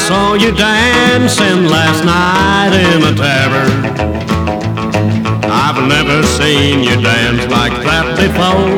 saw you dancing last night in a tavern. I've never seen you dance like that before.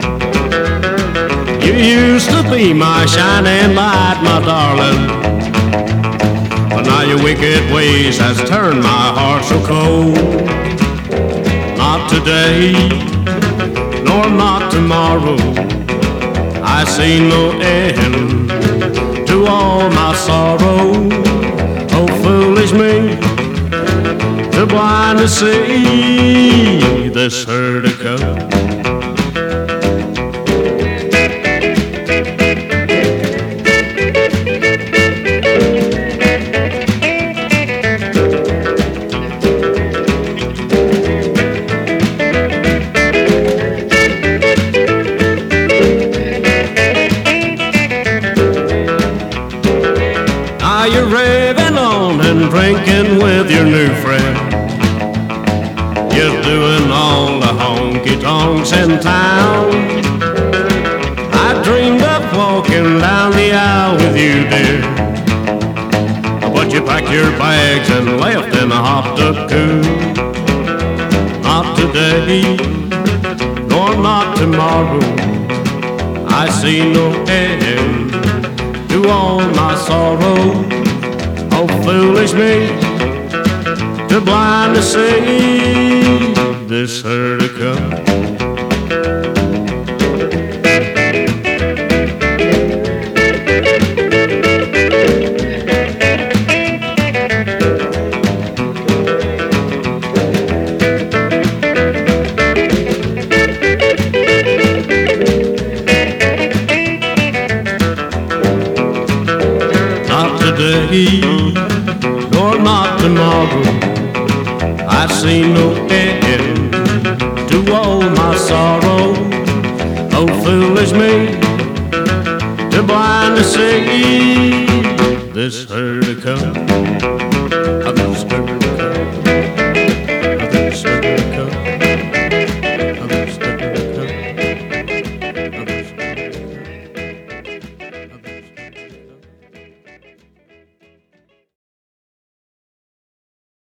You used to be my shining light, my darling, but now your wicked ways has turned my heart so cold. Not today, nor not tomorrow, I see no end to all my sorrow. Oh, foolish me, too blind to see this hurt to come. Now you're raving on and drinking with your new friend. You're doing all the honky-tonks in town. I dreamed of walking down the aisle with you, dear, but you packed your bags and left in a hopped-up coupe. Not today, nor not tomorrow, I see no end to all my sorrow. Oh, foolish me, too blind to see this hurt to come. Not today, nor not tomorrow, I see no end to all my sorrow. Oh, foolish me, too blind to see this hurt to come.